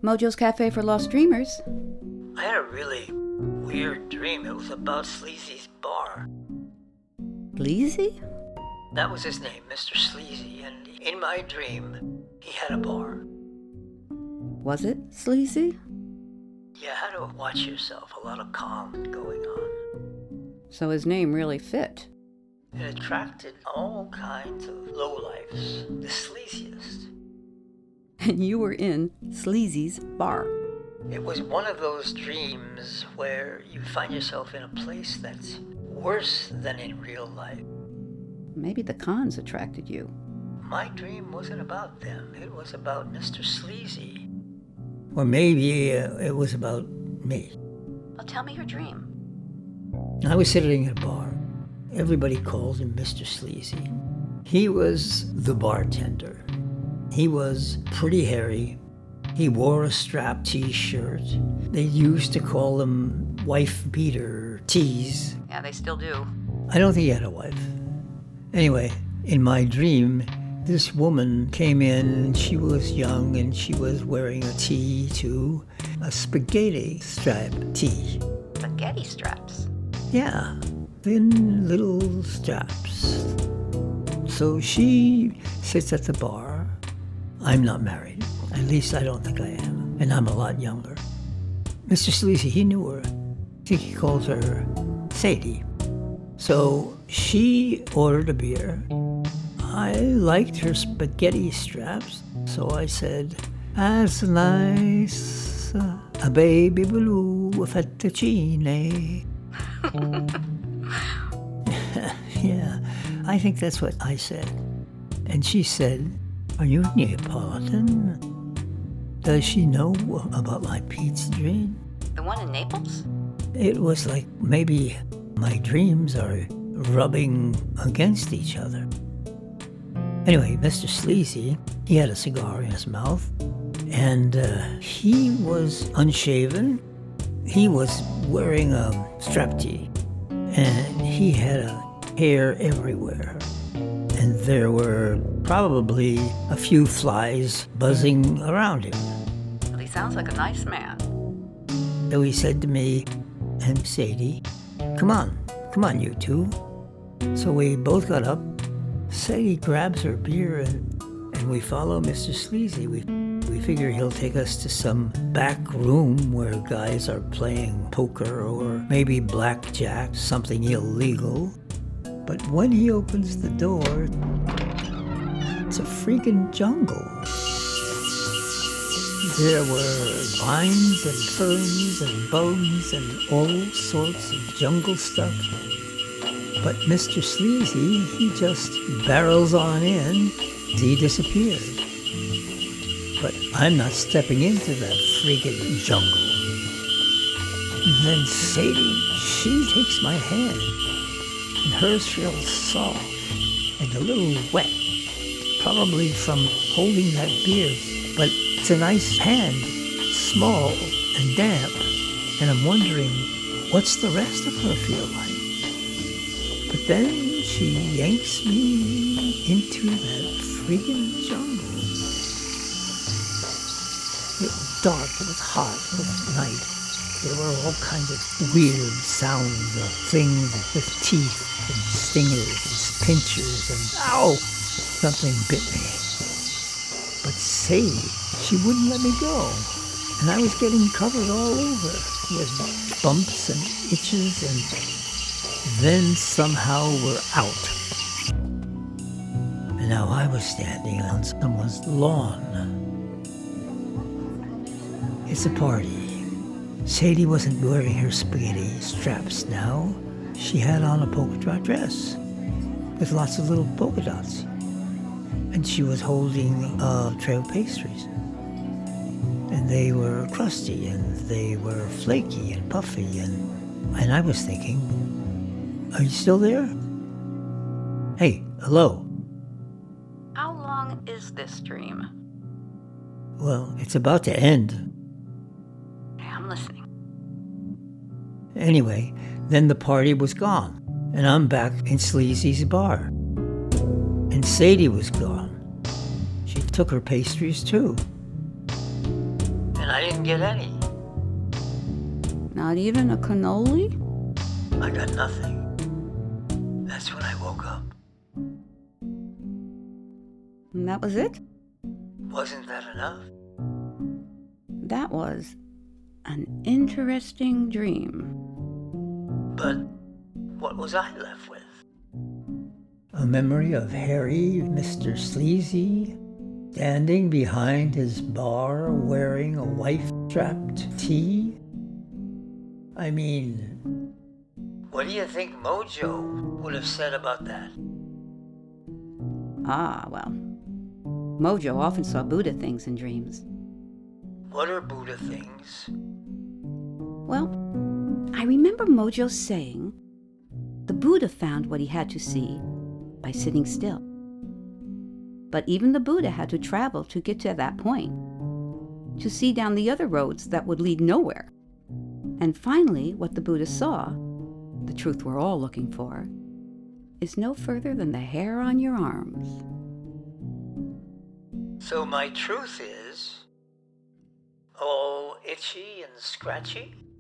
Mojo's Cafe for Lost Dreamers. I had a really weird dream. It was about Sleazy's bar. Sleazy? That was his name, Mr. Sleazy, and in my dream, he had a bar. Was it sleazy? You had to watch yourself, a lot of calm going on. So his name really fit. It attracted all kinds of lowlifes, the sleaziest. And you were in Sleazy's bar. It was one of those dreams where you find yourself in a place that's worse than in real life. Maybe the cons attracted you. My dream wasn't about them. It was about Mr. Sleazy. Or maybe it was about me. Well, tell me your dream. I was sitting at a bar. Everybody called him Mr. Sleazy. He was the bartender. He was pretty hairy. He wore a strap T-shirt. They used to call him wife beater tees. Yeah, they still do. I don't think he had a wife. Anyway, in my dream, this woman came in. She was young and she was wearing a tee too, a spaghetti strap tee. Spaghetti straps? Yeah, thin little straps. So she sits at the bar. I'm not married. At least I don't think I am. And I'm a lot younger. Mr. Sleazy, he knew her. I think he called her Sadie. So she ordered a beer. I liked her spaghetti straps. So I said, as nice a baby blue fettuccine. Yeah, I think that's what I said. And she said, are you Neapolitan? Does she know about my pizza dream? The one in Naples? It was like maybe my dreams are rubbing against each other. Anyway, Mr. Sleazy, he had a cigar in his mouth, and he was unshaven. He was wearing a strap tee, and he had hair everywhere. And there were probably a few flies buzzing around him. Well, he sounds like a nice man. So he said to me and Sadie, come on, you two. So we both got up. Sadie grabs her beer and we follow Mr. Sleazy. We figure he'll take us to some back room where guys are playing poker or maybe blackjack, something illegal. But when he opens the door, it's a freaking jungle. There were vines and ferns and bugs and all sorts of jungle stuff. But Mr. Sleazy, he just barrels on in. He disappeared. But I'm not stepping into that freaking jungle. And then Sadie, she takes my hand. And hers feels soft and a little wet, probably from holding that beer. But it's a nice hand, small and damp. And I'm wondering, what's the rest of her feel like? But then she yanks me into that friggin' jungle. It was dark, it was hot, it was night. There were all kinds of weird sounds of things with teeth and stingers and pinchers and ow! Something bit me. But Sadie, she wouldn't let me go. And I was getting covered all over with bumps and itches, and then somehow we're out. And now I was standing on someone's lawn. It's a party. Sadie wasn't wearing her spaghetti straps now. She had on a polka dot dress with lots of little polka dots. And she was holding a tray of pastries. And they were crusty and they were flaky and puffy. And I was thinking, are you still there? Hey, hello. How long is this dream? Well, it's about to end. I'm listening. Anyway, then the party was gone, and I'm back in Sleazy's bar. And Sadie was gone. She took her pastries too. And I didn't get any. Not even a cannoli? I got nothing. That's when I woke up. And that was it? Wasn't that enough? That was an interesting dream. But what was I left with? A memory of hairy Mr. Sleazy standing behind his bar wearing a wife-strapped tee. I mean, What do you think Mojo would have said about that? Ah, well. Mojo often saw Buddha things in dreams. What are Buddha things? Well, I remember Mojo saying the Buddha found what he had to see by sitting still. But even the Buddha had to travel to get to that point, to see down the other roads that would lead nowhere. And finally, what the Buddha saw, the truth we're all looking for, is no further than the hair on your arms. So my truth is all itchy and scratchy?